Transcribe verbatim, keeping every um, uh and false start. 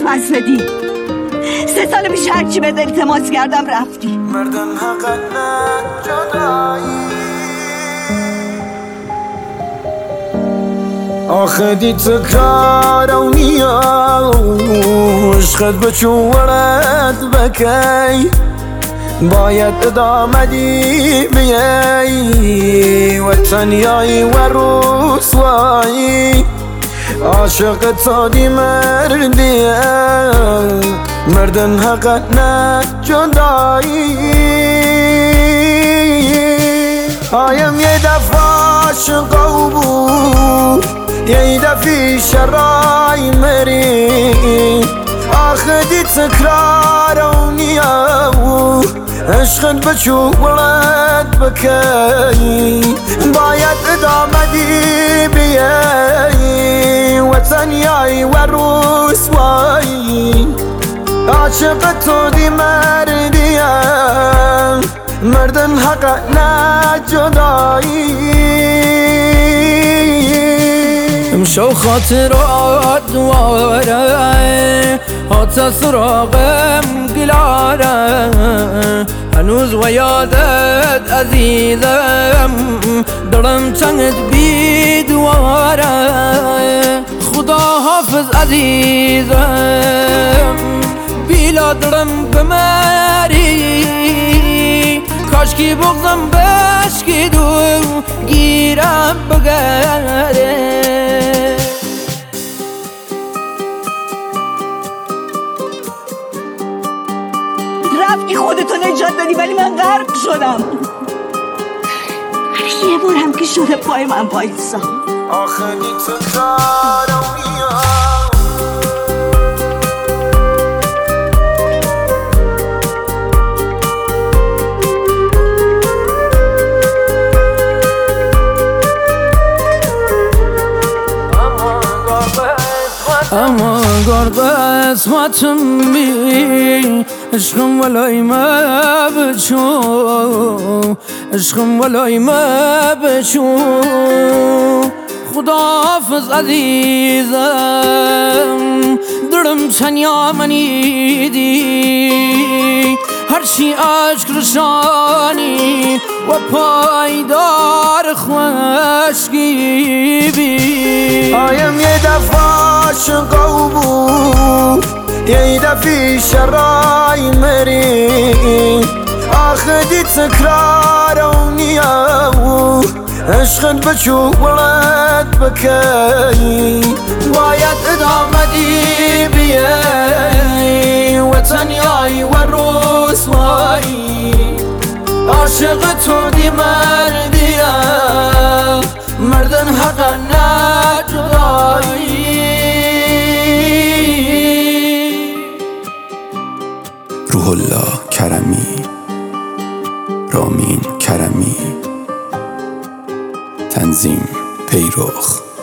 مسعدی. سه سال پیش هرچی بهت التماس کردم رفتی. مردن حق جدایی آخه دی تکارونی عشقت بچو ورد بکی باید ادامه دی بیایی وطنیایی و رسوایی عاشق تا دی مردیه مردن حق نه جدایی هایم یه دفعه عاشقو بود یه دفعه شرای مری آخه دی تکرارونی عشقت بچو ولد بکی باید ادامه دی بیایی وطنیایی و رسوایی عاشق تو دی مردیم مردن حق نه جدایی امشو خاطرات دواره حتی سراغم گلاره هنوز و یادت عزیزم دلم چنگت بی دواره خدا حافظ عزیزم بیلا دلم بمری کاشکی بغزم بشکی دو گیرم بگره رفتی خودتو نجات دادی ولی من غرق شدم. ولی یه بار هم که شده پای من وایسا. آخه دی تکرارونی اما گربه اسمتم بی عشقم ولای ما بچو عشقم ولای ما بچو خدا حافظ عزیزم درم تنیا منی دی هرچی عشق رشانی و پایدار خوشگی بی آیم یه دفعه عاشقو بود یه دفعه شرای مری آخه دی تکرارونی عشقت بچو ولد بکی باید ادامه دی بیایی وطنیایی و رسوایی عاشق تو دی مردیه مردن حق نه جدایی روح الله کرمی رامین کرمی تنظیم پیروخ